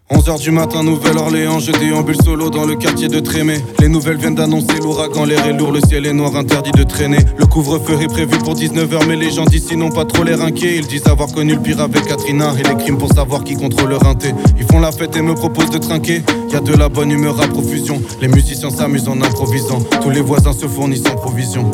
11h du matin, Nouvelle-Orléans, je déambule solo dans le quartier de Trémé. Les nouvelles viennent d'annoncer l'ouragan, l'air est lourd, le ciel est noir, interdit de traîner. Le couvre-feu est prévu pour 19h, mais les gens d'ici n'ont pas trop l'air inquiets. Ils disent avoir connu le pire avec Katrina et les crimes pour savoir qui contrôle leur inté. Ils font la fête et me proposent de trinquer. Y'a de la bonne humeur à profusion. Les musiciens s'amusent en improvisant. Tous les voisins se fournissent en provision.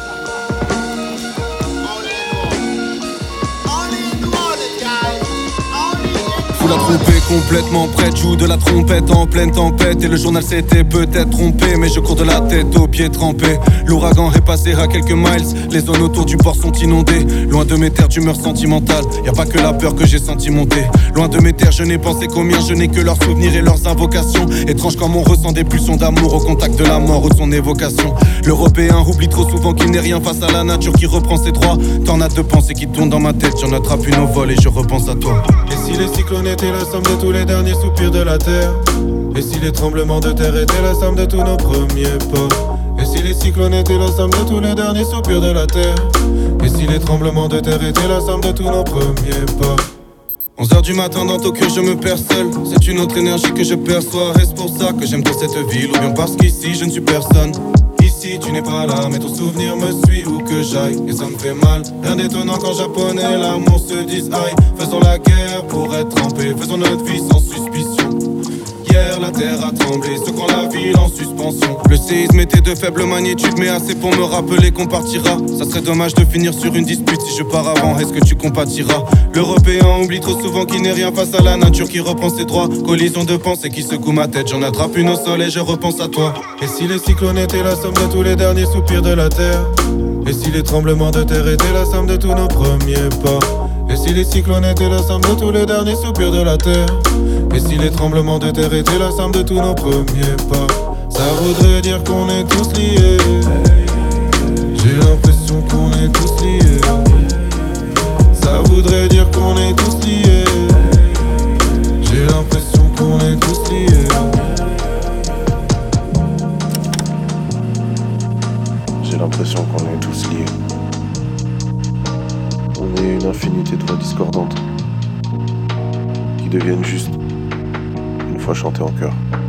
Fous la trompée complètement prête, joue de la trompette en pleine tempête. Et le journal s'était peut-être trompé, mais je cours de la tête aux pieds trempés. L'ouragan est passé à quelques miles, les zones autour du port sont inondées. Loin de mes terres d'humeur sentimentale, y'a pas que la peur que j'ai senti monter. Loin de mes terres, je n'ai pensé qu'aux miens, je n'ai que leurs souvenirs et leurs invocations. Étrange comme on ressent des pulsions d'amour au contact de la mort ou de son évocation. L'Européen oublie trop souvent qu'il n'est rien face à la nature qui reprend ses droits. Tornade de pensées qui tournent dans ma tête, j'en attrape une au vol et je repense à toi. Et si les cyclones étaient la somme de tous les derniers soupirs de la terre? Et si les tremblements de terre étaient la somme de tous nos premiers pas? Et si les cyclones étaient la somme de tous les derniers soupirs de la terre? Et si les tremblements de terre étaient la somme de tous nos premiers pas? 11h du matin dans Tokyo je me perds seul. C'est une autre énergie que je perçois. Est-ce pour ça que j'aime trop cette ville? Ou bien parce qu'ici je ne suis personne? Ici tu n'es pas là, mais ton souvenir me suit où que j'aille. Et ça me fait mal, rien d'étonnant quand japonais l'amour se disent aïe. Faisons la guerre pour être trempés, faisons notre vie sans suspicion. Hier la terre a tremblé, secouant la ville en suspension. Le séisme était de faible magnitude, mais assez pour me rappeler qu'on partira. Ça serait dommage de finir sur une dispute. Si je pars avant, est-ce que tu compatiras? L'Européen oublie trop souvent qu'il n'est rien face à la nature qui reprend ses droits. Collision de pensée qui secoue ma tête, j'en attrape une au sol et je repense à toi. Et si les cyclones étaient la somme de tous les derniers soupirs de la terre? Et si les tremblements de terre étaient la somme de tous nos premiers pas? Et si les cyclones étaient la somme de tous les derniers soupirs de la terre? Et si les tremblements de terre étaient la somme de tous nos premiers pas? Ça voudrait dire qu'on est tous liés. J'ai l'impression qu'on est tous liés. Ça voudrait dire qu'on est tous liés. J'ai l'impression qu'on est tous liés. J'ai l'impression qu'on est tous liés. On est une infinité de voix discordantes qui deviennent juste une fois chantées en chœur.